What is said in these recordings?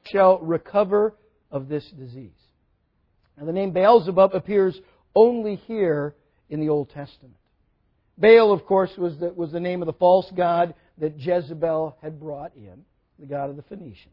shall recover of this disease. Now, the name Beelzebub appears only here in the Old Testament. Baal, of course, was the name of the false god that Jezebel had brought in, the god of the Phoenicians.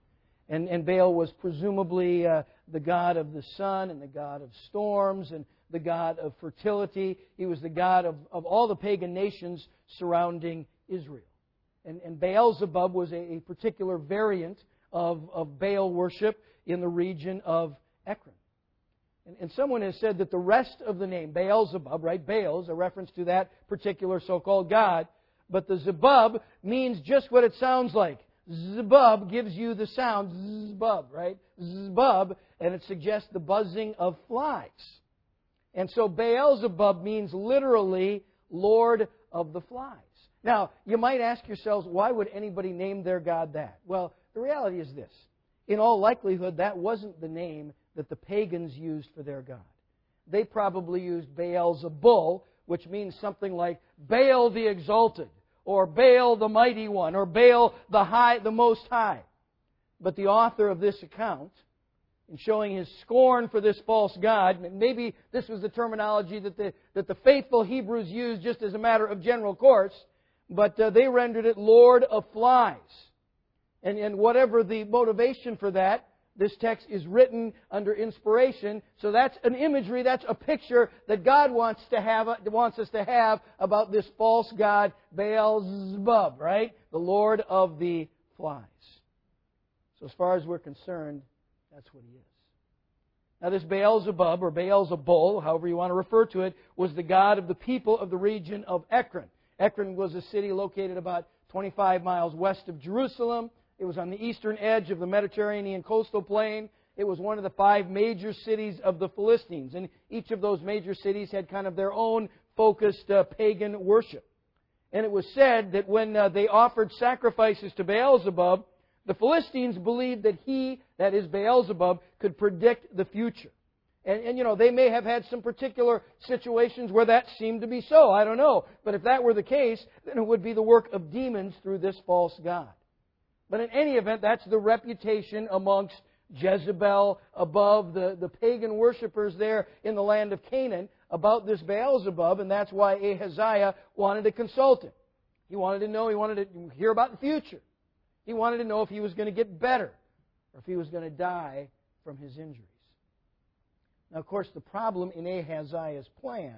And Baal was presumably the god of the sun and the god of storms and the god of fertility. He was the god of all the pagan nations surrounding Israel. And Beelzebub was a particular variant of Baal worship in the region of Ekron. And someone has said that the rest of the name, Beelzebub, right? Baal is a reference to that particular so-called god. But the Zebub means just what it sounds like. Zebub gives you the sound, Zebub, right? Zebub, and it suggests the buzzing of flies. And so Beelzebub means literally Lord of the Flies. Now, you might ask yourselves, why would anybody name their god that? Well, the reality is this. In all likelihood, that wasn't the name that the pagans used for their god. They probably used Beelzebul, which means something like Baal the Exalted, or Baal the Mighty One, or Baal the Most High. But the author of this account, in showing his scorn for this false god, maybe this was the terminology that the faithful Hebrews used just as a matter of general course, but they rendered it Lord of Flies. And whatever the motivation for that, this text is written under inspiration. So that's an imagery, that's a picture that God wants us to have about this false god, Beelzebub, right? The Lord of the Flies. So as far as we're concerned, that's what he is. Now this Beelzebub, or Beelzebul, however you want to refer to it, was the god of the people of the region of Ekron. Ekron was a city located about 25 miles west of Jerusalem. It was on the eastern edge of the Mediterranean coastal plain. It was one of the 5 major cities of the Philistines. And each of those major cities had kind of their own focused pagan worship. And it was said that when they offered sacrifices to Beelzebub, the Philistines believed that he, that is Beelzebub, could predict the future. And they may have had some particular situations where that seemed to be so. I don't know. But if that were the case, then it would be the work of demons through this false god. But in any event, that's the reputation amongst Jezebel, above the pagan worshippers there in the land of Canaan, about this Beelzebub, and that's why Ahaziah wanted to consult him. He wanted to know, he wanted to hear about the future. He wanted to know if he was going to get better, or if he was going to die from his injuries. Now, of course, the problem in Ahaziah's plan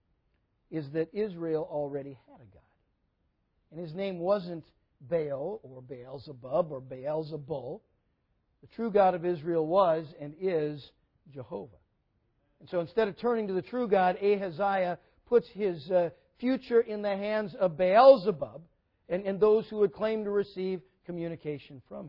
is that Israel already had a god. And his name wasn't Baal, or Beelzebub, or Beelzebul. The true God of Israel was and is Jehovah. And so instead of turning to the true God, Ahaziah puts his future in the hands of Beelzebub and those who would claim to receive communication from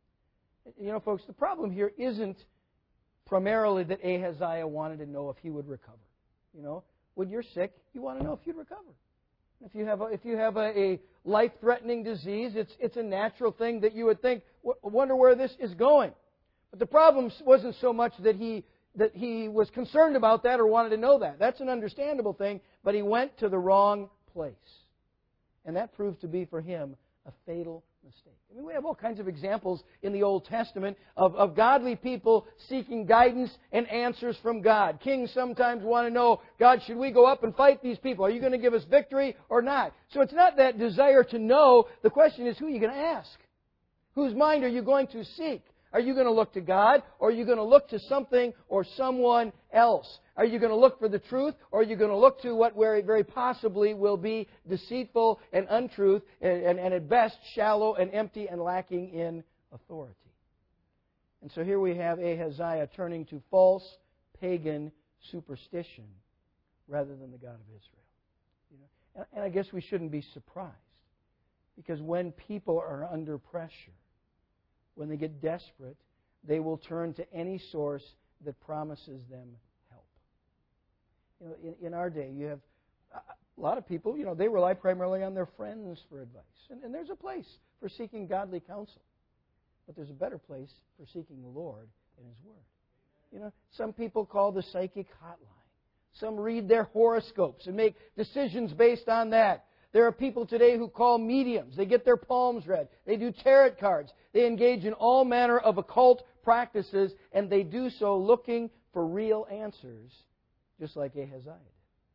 him. Folks, the problem here isn't primarily that Ahaziah wanted to know if he would recover. When you're sick, you want to know if you'd recover. If you have a life-threatening disease, it's a natural thing that you would think, wonder where this is going. But the problem wasn't so much that he was concerned about that or wanted to know that. That's an understandable thing, but he went to the wrong place. And that proved to be for him a fatal mistake. We have all kinds of examples in the Old Testament of godly people seeking guidance and answers from God. Kings sometimes want to know, God, should we go up and fight these people? Are you going to give us victory or not? So it's not that desire to know. The question is, who are you going to ask? Whose mind are you going to seek? Are you going to look to God, or are you going to look to something or someone else? Are you going to look for the truth, or are you going to look to what very possibly will be deceitful and untruth, and at best shallow and empty and lacking in authority? And so here we have Ahaziah turning to false pagan superstition rather than the God of Israel. And I guess we shouldn't be surprised, because when people are under pressure, when they get desperate, they will turn to any source that promises them help. In our day, you have a lot of people, they rely primarily on their friends for advice. And there's a place for seeking godly counsel. But there's a better place for seeking the Lord and His Word. Some people call the psychic hotline. Some read their horoscopes and make decisions based on that. There are people today who call mediums. They get their palms read. They do tarot cards. They engage in all manner of occult practices, and they do so looking for real answers, just like Ahaziah did.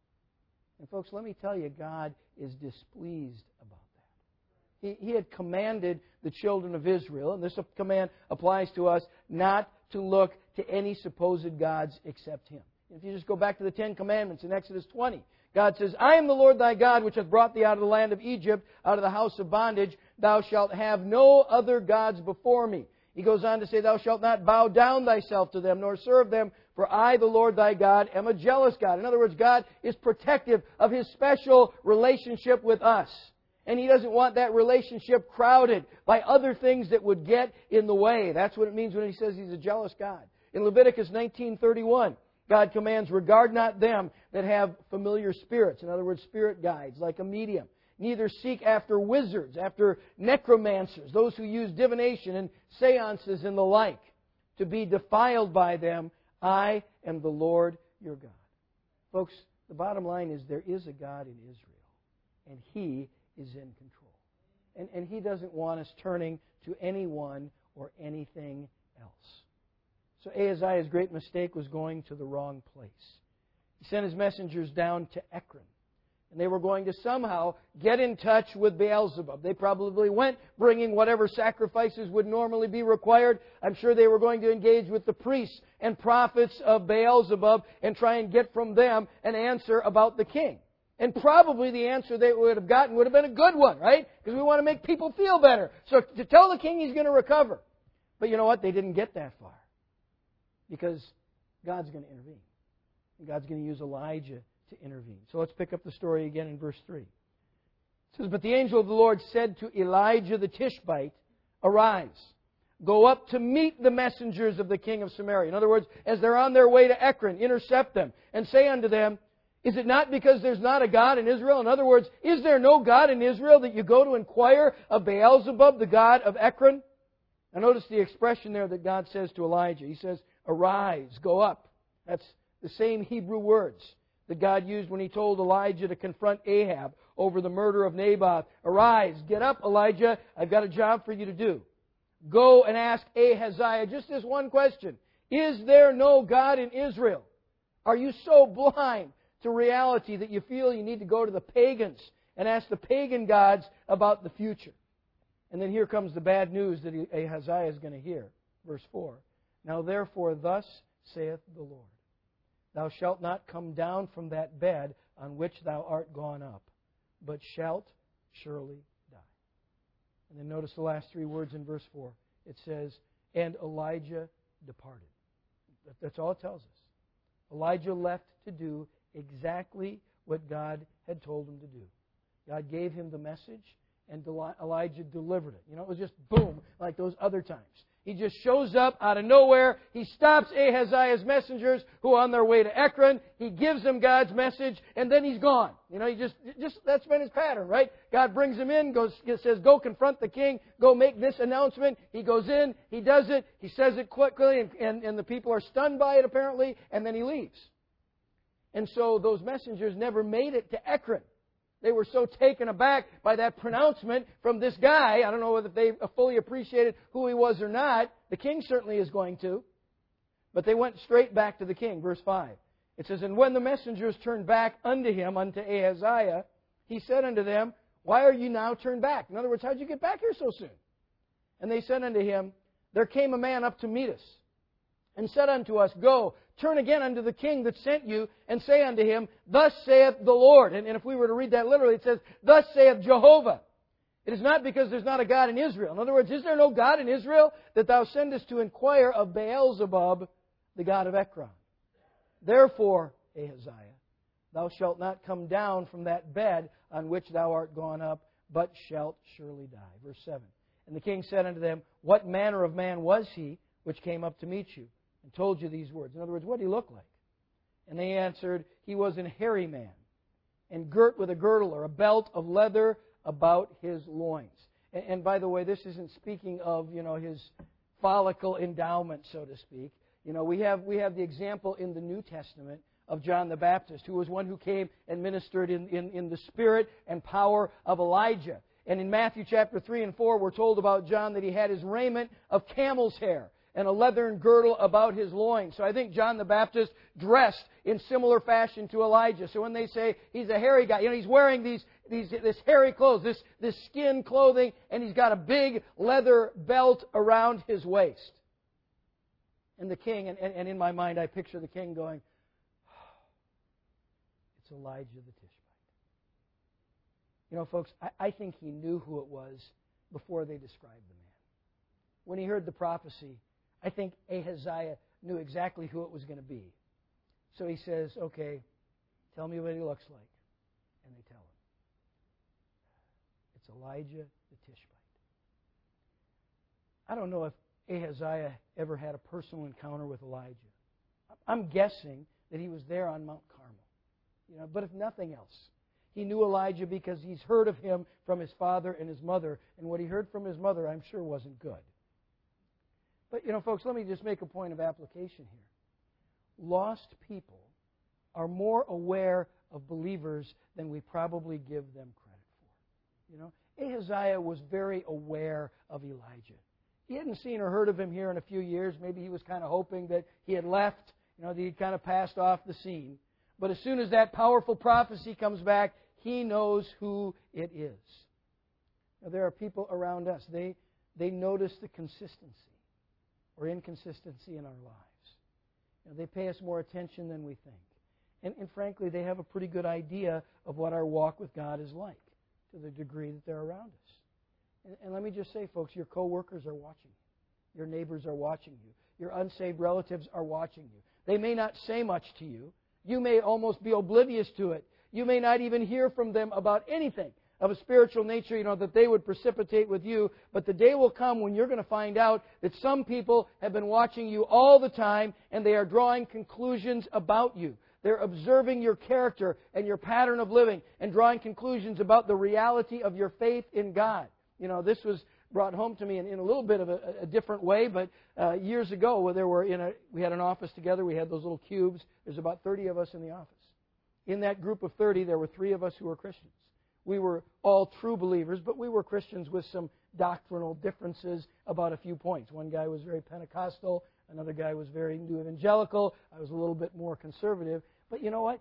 And folks, let me tell you, God is displeased about that. He had commanded the children of Israel, and this command applies to us, not to look to any supposed gods except Him. If you just go back to the Ten Commandments in Exodus 20, God says, I am the Lord thy God, which hath brought thee out of the land of Egypt, out of the house of bondage. Thou shalt have no other gods before me. He goes on to say, Thou shalt not bow down thyself to them, nor serve them, for I, the Lord thy God, am a jealous God. In other words, God is protective of His special relationship with us. And He doesn't want that relationship crowded by other things that would get in the way. That's what it means when He says He's a jealous God. In Leviticus 19:31, God commands, regard not them that have familiar spirits. In other words, spirit guides, like a medium. Neither seek after wizards, after necromancers, those who use divination and seances and the like, to be defiled by them. I am the Lord your God. Folks, the bottom line is there is a God in Israel, and He is in control. And He doesn't want us turning to anyone or anything else. So Ahaziah's great mistake was going to the wrong place. He sent his messengers down to Ekron. And they were going to somehow get in touch with Beelzebub. They probably went bringing whatever sacrifices would normally be required. I'm sure they were going to engage with the priests and prophets of Beelzebub and try and get from them an answer about the king. And probably the answer they would have gotten would have been a good one, right? Because we want to make people feel better. So to tell the king he's going to recover. But you know what? They didn't get that far. Because God's going to intervene. And God's going to use Elijah to intervene. So let's pick up the story again in verse 3. It says, But the angel of the Lord said to Elijah the Tishbite, Arise, go up to meet the messengers of the king of Samaria. In other words, as they're on their way to Ekron, intercept them and say unto them, Is it not because there's not a God in Israel? In other words, is there no God in Israel that you go to inquire of Beelzebub, the god of Ekron? Now notice the expression there that God says to Elijah. He says, Arise, go up. That's the same Hebrew words that God used when He told Elijah to confront Ahab over the murder of Naboth. Arise, get up, Elijah. I've got a job for you to do. Go and ask Ahaziah just this one question. Is there no God in Israel? Are you so blind to reality that you feel you need to go to the pagans and ask the pagan gods about the future? And then here comes the bad news that Ahaziah is going to hear. Verse 4. Now therefore thus saith the Lord, Thou shalt not come down from that bed on which thou art gone up, but shalt surely die. And then notice the last three words in verse 4. It says, And Elijah departed. That's all it tells us. Elijah left to do exactly what God had told him to do. God gave him the message, and Elijah delivered it. You know, it was just boom, like those other times. He just shows up out of nowhere. He stops Ahaziah's messengers who are on their way to Ekron. He gives them God's message, and then he's gone. You know, he just that's been his pattern, right? God brings him in, says, Go confront the king. Go make this announcement. He goes in. He does it. He says it quickly, and the people are stunned by it, apparently, and then he leaves. And so those messengers never made it to Ekron. They were so taken aback by that pronouncement from this guy. I don't know whether they fully appreciated who he was or not. The king certainly is going to. But they went straight back to the king. Verse 5. It says, And when the messengers turned back unto him, unto Ahaziah, he said unto them, Why are you now turned back? In other words, how did you get back here so soon? And they said unto him, There came a man up to meet us, and said unto us, Go, turn again unto the king that sent you, and say unto him, Thus saith the Lord. And if we were to read that literally, it says, Thus saith Jehovah. It is not because there's not a God in Israel. In other words, is there no God in Israel that thou sendest to inquire of Beelzebub, the god of Ekron? Therefore, Ahaziah, thou shalt not come down from that bed on which thou art gone up, but shalt surely die. Verse 7. And the king said unto them, What manner of man was he which came up to meet you, and told you these words? In other words, what did he look like? And they answered, He was an hairy man, and girt with a girdle or a belt of leather about his loins. And by the way, this isn't speaking of, his follicle endowment, so to speak. We have the example in the New Testament of John the Baptist, who was one who came and ministered in the spirit and power of Elijah. And in Matthew chapter 3 and 4, we're told about John that he had his raiment of camel's hair and a leathern girdle about his loins. So I think John the Baptist dressed in similar fashion to Elijah. So when they say he's a hairy guy, he's wearing this hairy clothes, this skin clothing, and he's got a big leather belt around his waist. And the king, and in my mind I picture the king going, oh, it's Elijah the Tishbite. Folks, I think he knew who it was before they described the man. When he heard the prophecy, I think Ahaziah knew exactly who it was going to be. So he says, okay, tell me what he looks like. And they tell him. It's Elijah the Tishbite. I don't know if Ahaziah ever had a personal encounter with Elijah. I'm guessing that he was there on Mount Carmel. But if nothing else, he knew Elijah because he's heard of him from his father and his mother. And what he heard from his mother, I'm sure, wasn't good. But, folks, let me just make a point of application here. Lost people are more aware of believers than we probably give them credit for. Ahaziah was very aware of Elijah. He hadn't seen or heard of him here in a few years. Maybe he was kind of hoping that he had left, that he'd kind of passed off the scene. But as soon as that powerful prophecy comes back, he knows who it is. Now, there are people around us. They notice the consistency or inconsistency in our lives. They pay us more attention than we think. And frankly, they have a pretty good idea of what our walk with God is like to the degree that they're around us. And let me just say, folks, your coworkers are watching you. Your neighbors are watching you. Your unsaved relatives are watching you. They may not say much to you. You may almost be oblivious to it. You may not even hear from them about anything of a spiritual nature, that they would precipitate with you. But the day will come when you're going to find out that some people have been watching you all the time and they are drawing conclusions about you. They're observing your character and your pattern of living and drawing conclusions about the reality of your faith in God. This was brought home to me in a little bit of a different way, but years ago, we had an office together. We had those little cubes. There's about 30 of us in the office. In that group of 30, there were 3 of us who were Christians. We were all true believers, but we were Christians with some doctrinal differences about a few points. One guy was very Pentecostal. Another guy was very new evangelical. I was a little bit more conservative. But you know what?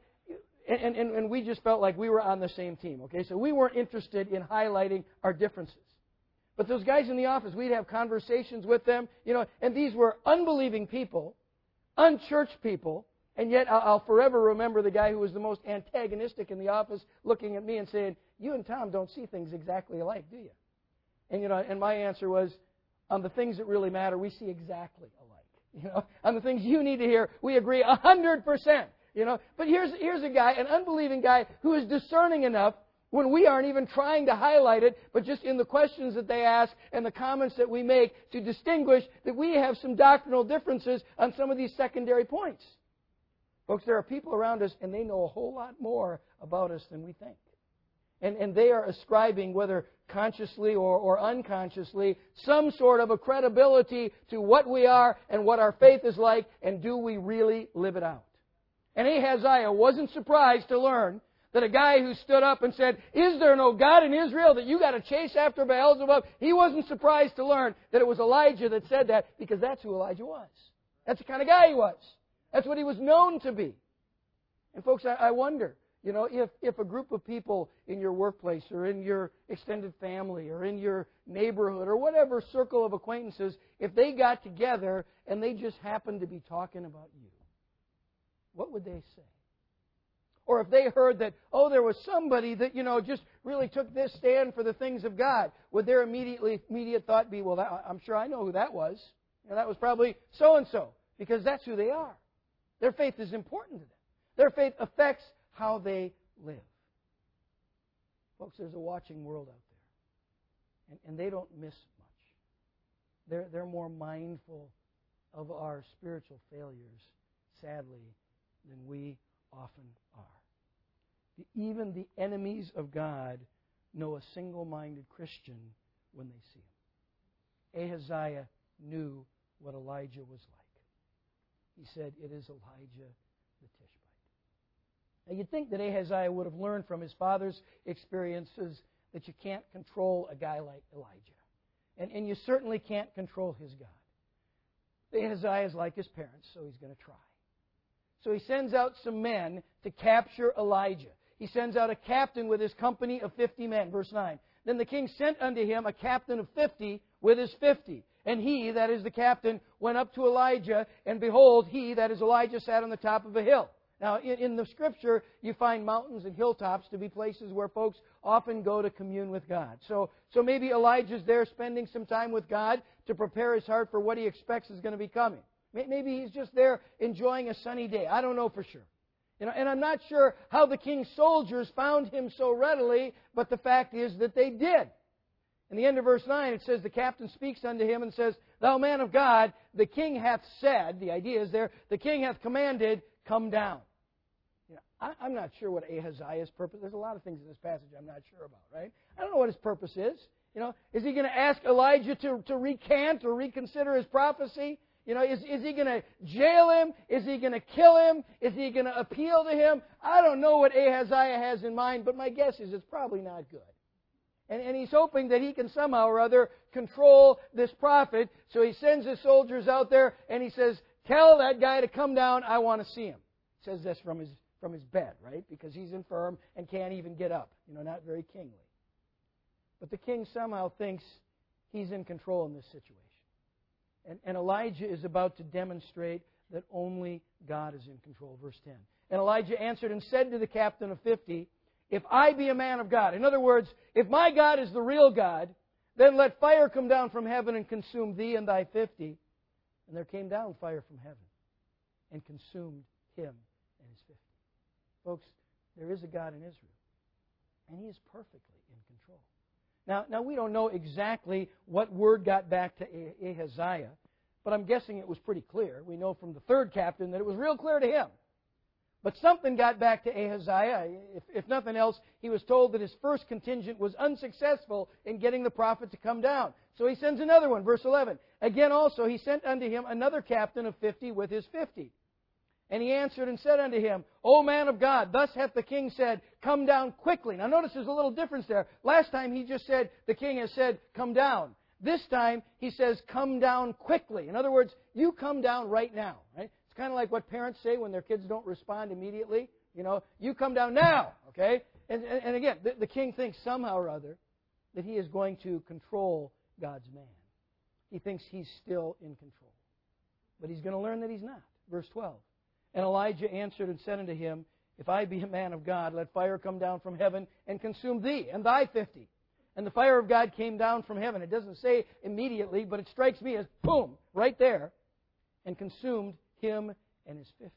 And we just felt like we were on the same team. Okay, so we weren't interested in highlighting our differences. But those guys in the office, we'd have conversations with them, and these were unbelieving people, unchurched people, and yet I'll forever remember the guy who was the most antagonistic in the office looking at me and saying, "You and Tom don't see things exactly alike, do you?" And and my answer was, on the things that really matter, we see exactly alike. On the things you need to hear, we agree 100%. But here's a guy, an unbelieving guy, who is discerning enough when we aren't even trying to highlight it, but just in the questions that they ask and the comments that we make to distinguish that we have some doctrinal differences on some of these secondary points. Folks, there are people around us, and they know a whole lot more about us than we think. And they are ascribing, whether consciously or unconsciously, some sort of a credibility to what we are and what our faith is like, and do we really live it out? And Ahaziah wasn't surprised to learn that a guy who stood up and said, "Is there no God in Israel that you got to chase after Beelzebub?" He wasn't surprised to learn that it was Elijah that said that, because that's who Elijah was. That's the kind of guy he was. That's what he was known to be. And folks, I wonder, if a group of people in your workplace or in your extended family or in your neighborhood or whatever circle of acquaintances, if they got together and they just happened to be talking about you, what would they say? Or if they heard that, there was somebody that, just really took this stand for the things of God, would their immediate thought be, well, I'm sure I know who that was. That was probably so-and-so, because that's who they are. Their faith is important to them. Their faith affects how they live. Folks, there's a watching world out there, and they don't miss much. They're more mindful of our spiritual failures, sadly, than we often are. Even the enemies of God know a single-minded Christian when they see him. Ahaziah knew what Elijah was like. He said, "It is Elijah the Tishbite." Now, you'd think that Ahaziah would have learned from his father's experiences that you can't control a guy like Elijah. And you certainly can't control his God. Ahaziah is like his parents, so he's going to try. So he sends out some men to capture Elijah. He sends out a captain with his company of 50 men. Verse 9. Then the king sent unto him a captain of 50 with his 50. And he, that is the captain, went up to Elijah, and behold, he, that is Elijah, sat on the top of a hill. Now, in the Scripture, you find mountains and hilltops to be places where folks often go to commune with God. So maybe Elijah's there spending some time with God to prepare his heart for what he expects is going to be coming. Maybe he's just there enjoying a sunny day. I don't know for sure. And I'm not sure how the king's soldiers found him so readily, but the fact is that they did. In the end of verse 9, it says, the captain speaks unto him and says, Thou man of God, the king hath said, the idea is there, the king hath commanded, come down. I'm not sure what Ahaziah's purpose is. There's a lot of things in this passage I'm not sure about, right? I don't know what his purpose is. Is he going to ask Elijah to recant or reconsider his prophecy? Is he going to jail him? Is he going to kill him? Is he going to appeal to him? I don't know what Ahaziah has in mind, but my guess is it's probably not good. And he's hoping that he can somehow or other control this prophet. So he sends his soldiers out there and he says, Tell that guy to come down. I want to see him. He says this from his bed, right? Because he's infirm and can't even get up. Not very kingly. But the king somehow thinks he's in control in this situation. And Elijah is about to demonstrate that only God is in control. Verse 10. And Elijah answered and said to the captain of 50, If I be a man of God, in other words, if my God is the real God, then let fire come down from heaven and consume thee and thy 50. And there came down fire from heaven and consumed him and his 50. Folks, there is a God in Israel, and He is perfectly in control. Now we don't know exactly what word got back to Ahaziah, but I'm guessing it was pretty clear. We know from the third captain that it was real clear to him. But something got back to Ahaziah. If nothing else, he was told that his first contingent was unsuccessful in getting the prophet to come down. So he sends another one, verse 11. Again also he sent unto him another captain of 50 with his 50. And he answered and said unto him, O man of God, thus hath the king said, Come down quickly. Now notice there's a little difference there. Last time he just said, the king has said, Come down. This time he says, Come down quickly. In other words, you come down right now. Right? It's kind of like what parents say when their kids don't respond immediately. You come down now. Okay? And again, the king thinks somehow or other that he is going to control God's man. He thinks he's still in control. But he's going to learn that he's not. Verse 12. And Elijah answered and said unto him, If I be a man of God, let fire come down from heaven and consume thee and thy 50. And the fire of God came down from heaven. It doesn't say immediately, but it strikes me as boom, right there, and consumed him and his 50.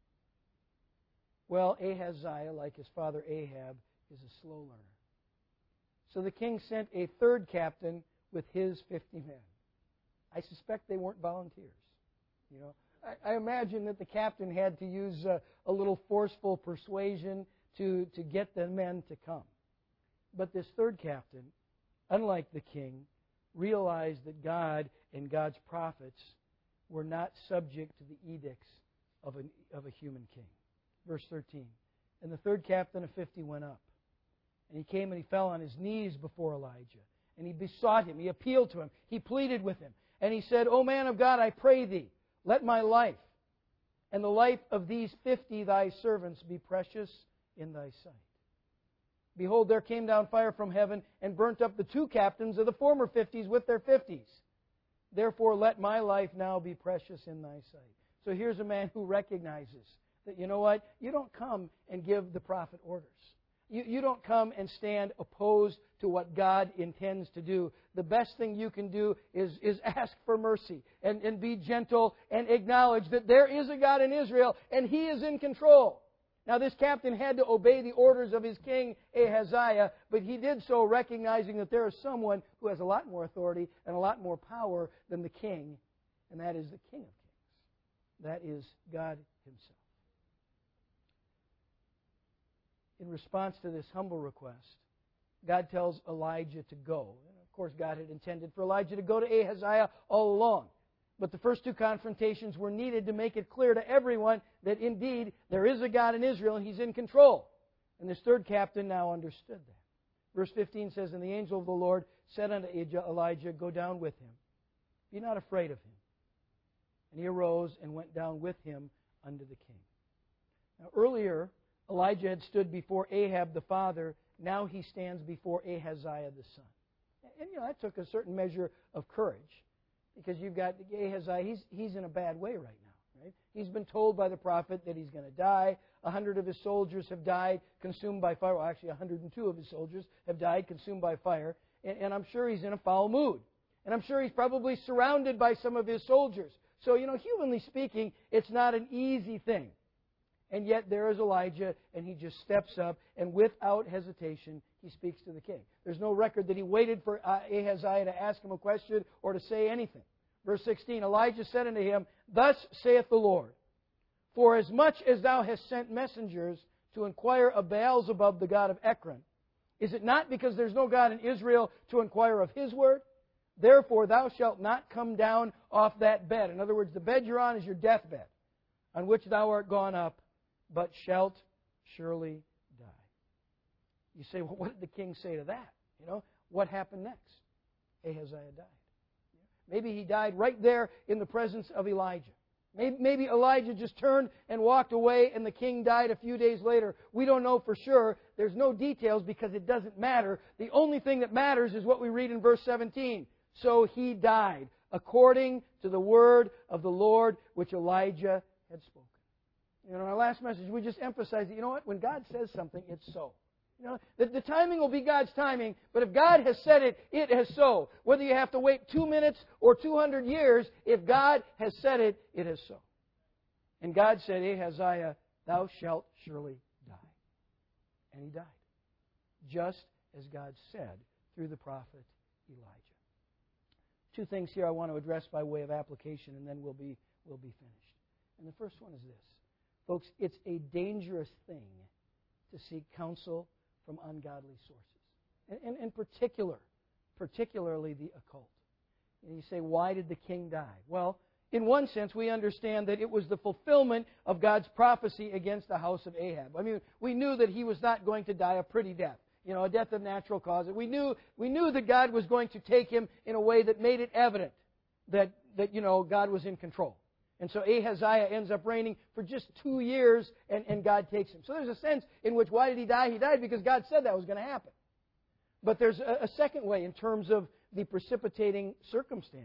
Well, Ahaziah, like his father Ahab, is a slow learner. So the king sent a third captain with his 50 men. I suspect they weren't volunteers. I imagine that the captain had to use a little forceful persuasion to get the men to come. But this third captain, unlike the king, realized that God and God's prophets were not subject to the edicts of a human king. Verse 13. And the third captain of 50 went up. And he came and he fell on his knees before Elijah. And he besought him. He appealed to him. He pleaded with him. And he said, O man of God, I pray thee, let my life and the life of these 50 thy servants be precious in thy sight. Behold, there came down fire from heaven and burnt up the two captains of the former 50s with their 50s. Therefore, let my life now be precious in thy sight. So here's a man who recognizes that, you know what? You don't come and give the prophet orders. You don't come and stand opposed to what God intends to do. The best thing you can do is ask for mercy and be gentle and acknowledge that there is a God in Israel and He is in control. Now this captain had to obey the orders of his king Ahaziah, but he did so recognizing that there is someone who has a lot more authority and a lot more power than the king, and that is the King of Kings. That is God Himself. In response to this humble request, God tells Elijah to go. And of course, God had intended for Elijah to go to Ahaziah all along. But the first two confrontations were needed to make it clear to everyone that indeed there is a God in Israel and He's in control. And this third captain now understood that. Verse 15 says, And the angel of the Lord said unto Elijah, Go down with him. Be not afraid of him. And he arose and went down with him unto the king. Now earlier, Elijah had stood before Ahab the father. Now he stands before Ahaziah the son. And that took a certain measure of courage. Because you've got Ahaziah, he's in a bad way right now. Right? He's been told by the prophet that he's going to die. 100 of his soldiers have died, consumed by fire. Well, actually, 102 of his soldiers have died, consumed by fire. And I'm sure he's in a foul mood. And I'm sure he's probably surrounded by some of his soldiers. So, humanly speaking, it's not an easy thing. And yet there is Elijah, and he just steps up, and without hesitation, he speaks to the king. There's no record that he waited for Ahaziah to ask him a question or to say anything. Verse 16, Elijah said unto him, Thus saith the Lord, For as much as thou hast sent messengers to inquire of Beelzebub, the god of Ekron, is it not because there's no God in Israel to inquire of his word? Therefore thou shalt not come down off that bed. In other words, the bed you're on is your deathbed, on which thou art gone up, but shalt surely die. You say, well, what did the king say to that? What happened next? Ahaziah died. Maybe he died right there in the presence of Elijah. Maybe Elijah just turned and walked away and the king died a few days later. We don't know for sure. There's no details because it doesn't matter. The only thing that matters is what we read in verse 17. So he died according to the word of the Lord which Elijah had spoken. In our last message, we just emphasized that, when God says something, it's so. The timing will be God's timing, but if God has said it, it has so. Whether you have to wait 2 minutes or 200 years, if God has said it, it is so. And God said, Ahaziah, thou shalt surely die. And he died. Just as God said through the prophet Elijah. Two things here I want to address by way of application, and then we'll be finished. And the first one is this. Folks, it's a dangerous thing to seek counsel from ungodly sources. And particularly the occult. And you say, why did the king die? Well, in one sense, we understand that it was the fulfillment of God's prophecy against the house of Ahab. I mean, we knew that he was not going to die a pretty death. A death of natural causes. We knew that God was going to take him in a way that made it evident that God was in control. And so Ahaziah ends up reigning for just 2 years, and God takes him. So there's a sense in which, why did he die? He died because God said that was going to happen. But there's a second way in terms of the precipitating circumstances.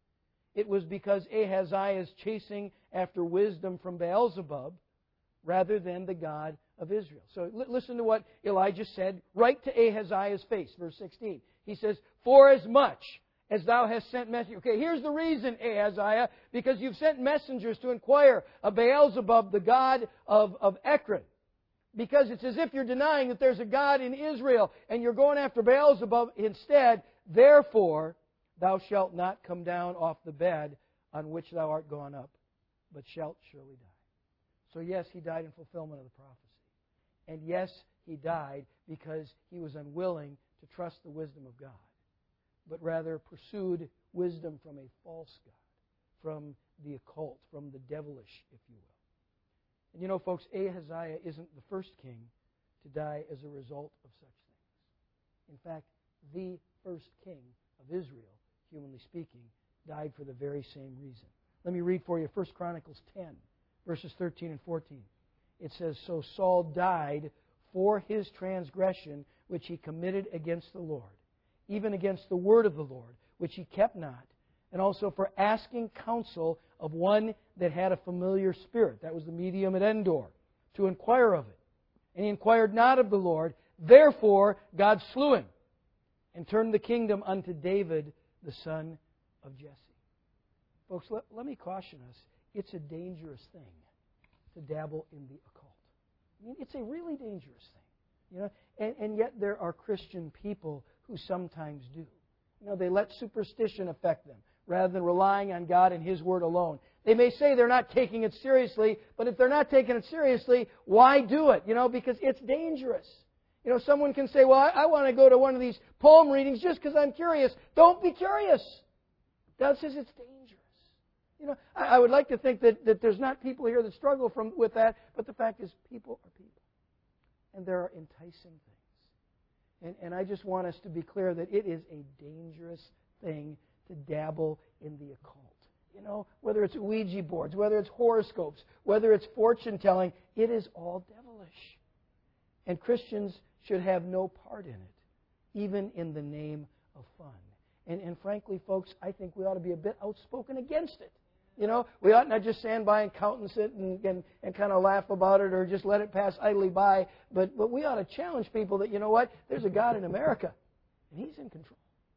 It was because Ahaziah is chasing after wisdom from Beelzebub rather than the God of Israel. So listen to what Elijah said right to Ahaziah's face, verse 16. He says, For as much as thou hast sent messengers. Okay, here's the reason, Ahaziah, because you've sent messengers to inquire of Beelzebub, the god of Ekron. Because it's as if you're denying that there's a God in Israel, and you're going after Beelzebub instead. Therefore, thou shalt not come down off the bed on which thou art gone up, but shalt surely die. So yes, he died in fulfillment of the prophecy. And yes, he died because he was unwilling to trust the wisdom of God, but rather pursued wisdom from a false God, from the occult, from the devilish, if you will. And folks, Ahaziah isn't the first king to die as a result of such things. In fact, the first king of Israel, humanly speaking, died for the very same reason. Let me read for you 1 Chronicles 10, verses 13 and 14. It says, So Saul died for his transgression which he committed against the Lord, even against the word of the Lord, which he kept not, and also for asking counsel of one that had a familiar spirit. That was the medium at Endor, to inquire of it. And he inquired not of the Lord. Therefore God slew him, and turned the kingdom unto David, the son of Jesse. Folks, let me caution us. It's a dangerous thing to dabble in the occult. I mean, it's a really dangerous thing. And yet there are Christian people who sometimes do. They let superstition affect them rather than relying on God and His Word alone. They may say they're not taking it seriously, but if they're not taking it seriously, why do it? Because it's dangerous. Someone can say, well, I want to go to one of these poem readings just because I'm curious. Don't be curious. God says it's dangerous. I would like to think that there's not people here that struggle with that, but the fact is people are people. And there are enticing things. And I just want us to be clear that it is a dangerous thing to dabble in the occult. Whether it's Ouija boards, whether it's horoscopes, whether it's fortune telling, it is all devilish. And Christians should have no part in it, even in the name of fun. And frankly, folks, I think we ought to be a bit outspoken against it. We ought not just stand by and countenance it and kind of laugh about it or just let it pass idly by. But we ought to challenge people that, there's a God in America, and He's in control.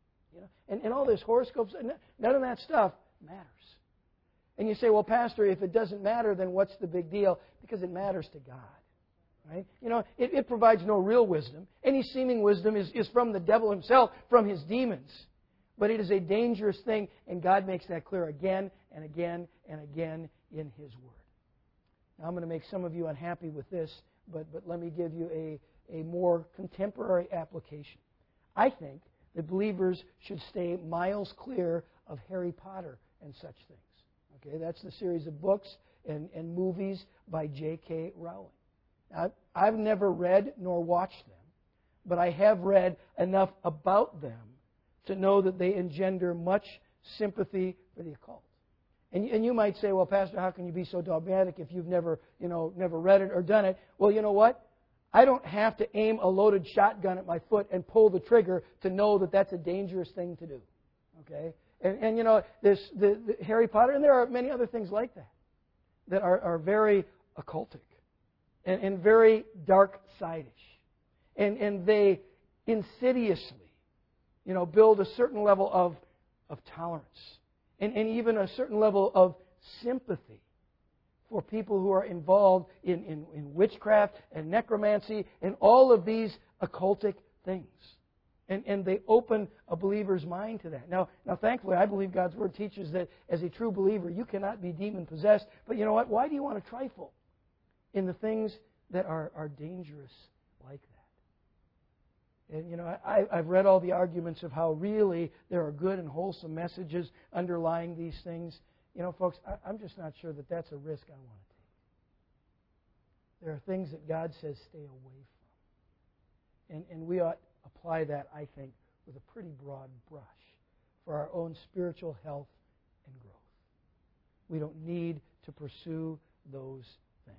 And all this horoscopes, none of that stuff matters. And you say, well, Pastor, if it doesn't matter, then what's the big deal? Because it matters to God. Right? It provides no real wisdom. Any seeming wisdom is from the devil himself, from his demons. But it is a dangerous thing, and God makes that clear again and again and again in His Word. Now, I'm going to make some of you unhappy with this, but let me give you a more contemporary application. I think that believers should stay miles clear of Harry Potter and such things. Okay, that's the series of books and movies by J.K. Rowling. Now, I've never read nor watched them, but I have read enough about them to know that they engender much sympathy for the occult. And you might say, well, Pastor, how can you be so dogmatic if you've never read it or done it? Well, you know what? I don't have to aim a loaded shotgun at my foot and pull the trigger to know that that's a dangerous thing to do. Okay? And there's the Harry Potter, and there are many other things like that are very occultic and very dark-sidish. And they insidiously build a certain level of tolerance and even a certain level of sympathy for people who are involved in witchcraft and necromancy and all of these occultic things. And they open a believer's mind to that. Now, thankfully, I believe God's Word teaches that as a true believer, you cannot be demon-possessed. But you know what? Why do you want to trifle in the things that are dangerous like that? And, I've read all the arguments of how really there are good and wholesome messages underlying these things. Folks, I'm just not sure that that's a risk I want to take. There are things that God says stay away from. And we ought apply that, I think, with a pretty broad brush for our own spiritual health and growth. We don't need to pursue those things.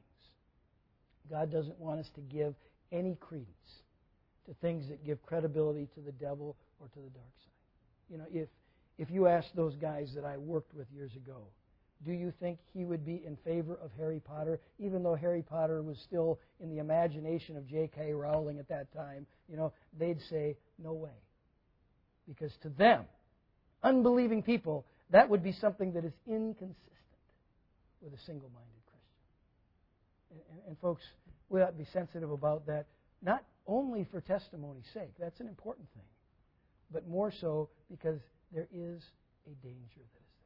God doesn't want us to give any credence to things that give credibility to the devil or to the dark side. If you ask those guys that I worked with years ago, do you think he would be in favor of Harry Potter, even though Harry Potter was still in the imagination of J.K. Rowling at that time? They'd say, no way. Because to them, unbelieving people, that would be something that is inconsistent with a single-minded Christian. And folks, we ought to be sensitive about that, not only for testimony's sake. That's an important thing. But more so because there is a danger that is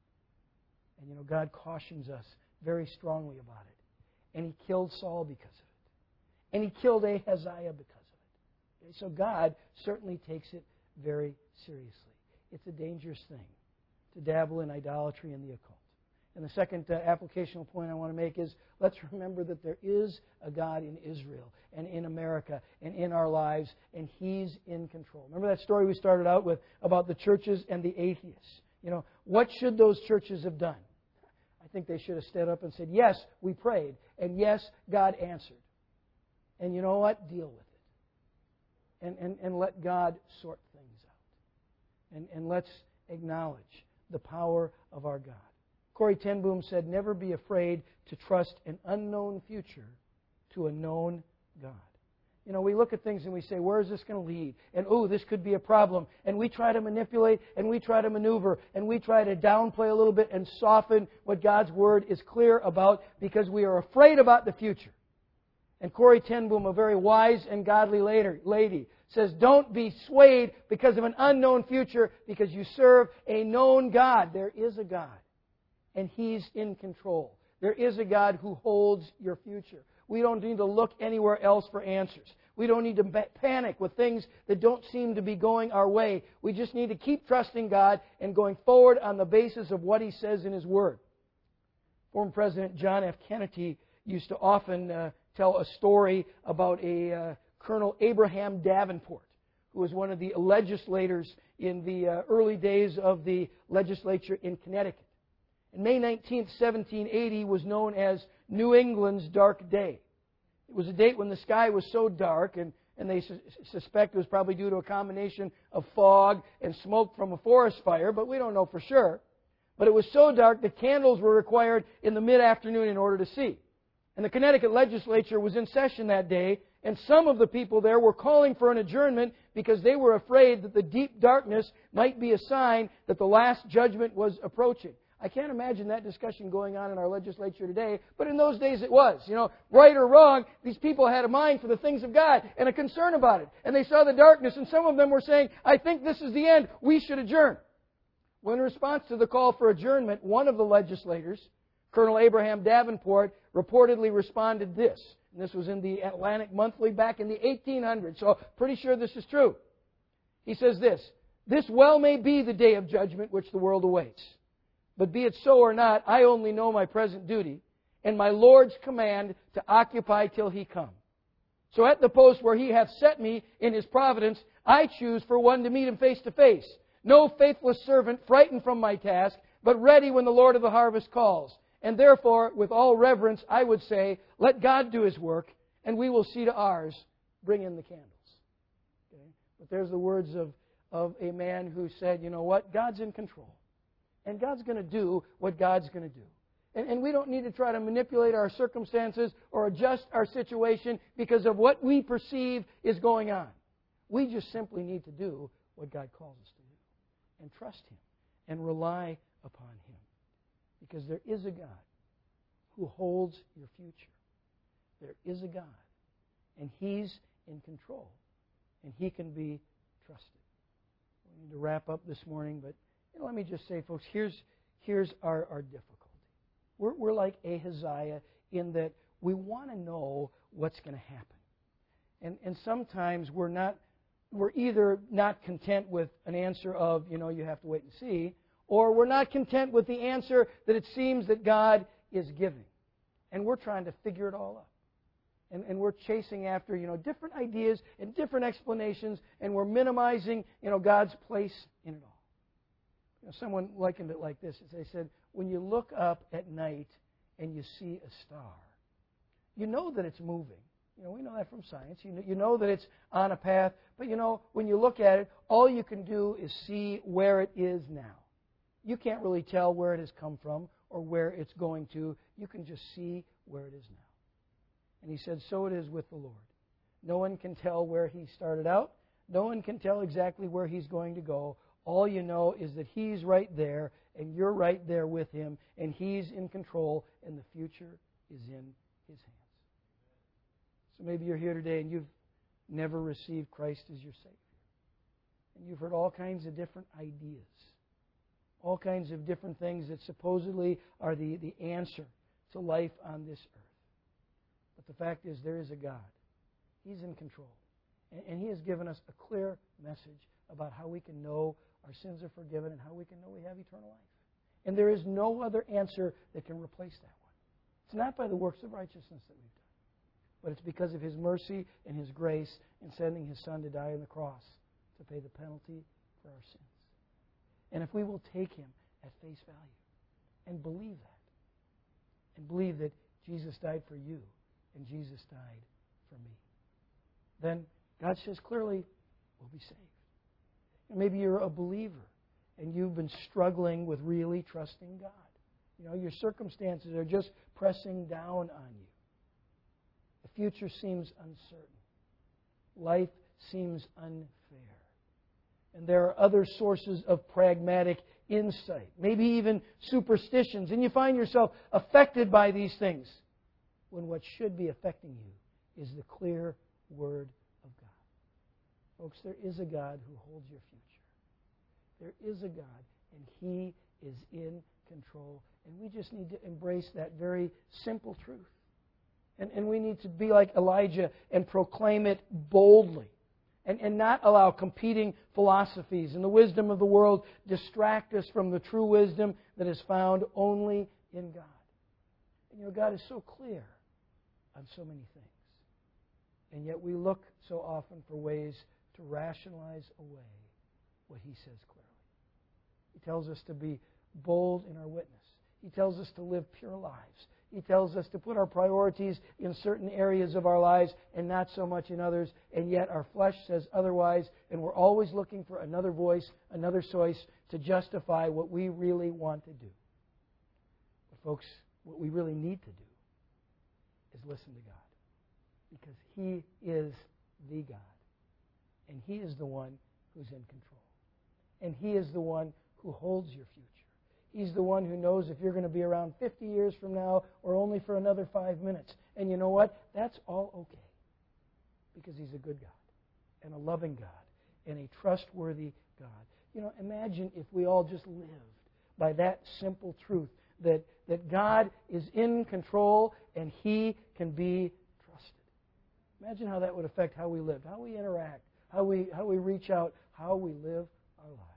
there. And God cautions us very strongly about it. And He killed Saul because of it. And He killed Ahaziah because of it. Okay? So God certainly takes it very seriously. It's a dangerous thing to dabble in idolatry and the occult. And the second applicational point I want to make is, let's remember that there is a God in Israel and in America and in our lives, and He's in control. Remember that story we started out with about the churches and the atheists? What should those churches have done? I think they should have stood up and said, yes, we prayed, and yes, God answered. And you know what? Deal with it. And let God sort things out. And let's acknowledge the power of our God. Corrie ten Boom said, never be afraid to trust an unknown future to a known God. We look at things and we say, where is this going to lead? And, this could be a problem. And we try to manipulate and we try to maneuver and we try to downplay a little bit and soften what God's Word is clear about because we are afraid about the future. And Corrie ten Boom, a very wise and godly lady, says, don't be swayed because of an unknown future because you serve a known God. There is a God. And He's in control. There is a God who holds your future. We don't need to look anywhere else for answers. We don't need to panic with things that don't seem to be going our way. We just need to keep trusting God and going forward on the basis of what He says in His Word. Former President John F. Kennedy used to often tell a story about a Colonel Abraham Davenport, who was one of the legislators in the early days of the legislature in Connecticut. And May 19, 1780 was known as New England's Dark Day. It was a date when the sky was so dark, and they suspect it was probably due to a combination of fog and smoke from a forest fire, but we don't know for sure. But it was so dark that candles were required in the mid-afternoon in order to see. And the Connecticut legislature was in session that day, and some of the people there were calling for an adjournment because they were afraid that the deep darkness might be a sign that the last judgment was approaching. I can't imagine that discussion going on in our legislature today, but in those days it was. You know, right or wrong, these people had a mind for the things of God and a concern about it. And they saw the darkness, and some of them were saying, I think this is the end, we should adjourn. Well, in response to the call for adjournment, one of the legislators, Colonel Abraham Davenport, reportedly responded this. And this was in the Atlantic Monthly back in the 1800s, so pretty sure this is true. He says this, "This well may be the day of judgment which the world awaits. But be it so or not, I only know my present duty, and my Lord's command to occupy till He come. So at the post where He hath set me in His providence, I choose for one to meet Him face to face. No faithless servant frightened from my task, but ready when the Lord of the harvest calls. And therefore, with all reverence, I would say, let God do His work, and we will see to ours. Bring in the candles." Okay? But there's the words of a man who said, you know what, God's in control. And God's going to do what God's going to do. And we don't need to try to manipulate our circumstances or adjust our situation because of what we perceive is going on. We just simply need to do what God calls us to do. And trust Him. And rely upon Him. Because there is a God who holds your future. There is a God. And He's in control. And He can be trusted. We need to wrap up this morning, but let me just say, folks, here's our difficulty. We're like Ahaziah in that we want to know what's going to happen. And sometimes we're either not content with an answer of, you have to wait and see, or we're not content with the answer that it seems that God is giving. And we're trying to figure it all out. And we're chasing after, different ideas and different explanations, and we're minimizing, God's place in it all. Someone likened it like this. They said, when you look up at night and you see a star, you know that it's moving. We know that from science. You know that it's on a path. But, when you look at it, all you can do is see where it is now. You can't really tell where it has come from or where it's going to. You can just see where it is now. And he said, so it is with the Lord. No one can tell where He started out. No one can tell exactly where He's going to go. All you know is that He's right there, and you're right there with Him, and He's in control, and the future is in His hands. So maybe you're here today and you've never received Christ as your Savior. And you've heard all kinds of different ideas, all kinds of different things that supposedly are the answer to life on this earth. But the fact is, there is a God. He's in control. And He has given us a clear message about how we can know our sins are forgiven and how we can know we have eternal life. And there is no other answer that can replace that one. It's not by the works of righteousness that we've done, but it's because of His mercy and His grace in sending His Son to die on the cross to pay the penalty for our sins. And if we will take Him at face value and believe that Jesus died for you and Jesus died for me, then God says clearly, we'll be saved. And maybe you're a believer and you've been struggling with really trusting God. Your circumstances are just pressing down on you. The future seems uncertain. Life seems unfair. And there are other sources of pragmatic insight, maybe even superstitions, and you find yourself affected by these things when what should be affecting you is the clear Word of God. Folks, there is a God who holds your future. There is a God, and He is in control. And we just need to embrace that very simple truth And we need to be like Elijah and proclaim it boldly. And not allow competing philosophies and the wisdom of the world distract us from the true wisdom that is found only in God. And God is so clear on so many things. And yet we look so often for ways to rationalize away what He says clearly. He tells us to be bold in our witness. He tells us to live pure lives. He tells us to put our priorities in certain areas of our lives and not so much in others. And yet our flesh says otherwise. And we're always looking for another voice, another choice to justify what we really want to do. But folks, what we really need to do is listen to God. Because He is the God. And He is the one who's in control. And He is the one who holds your future. He's the one who knows if you're going to be around 50 years from now or only for another 5 minutes. And you know what? That's all okay. Because He's a good God and a loving God and a trustworthy God. Imagine if we all just lived by that simple truth that God is in control and He can be trusted. Imagine how that would affect how we live, how we interact, how we reach out, how we live our lives.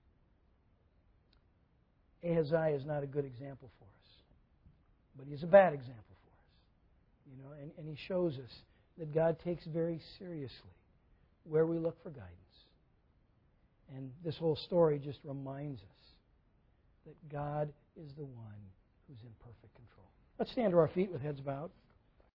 Ahaziah is not a good example for us, but he's a bad example for us. And he shows us that God takes very seriously where we look for guidance. And this whole story just reminds us that God is the one who's in perfect control. Let's stand to our feet with heads bowed.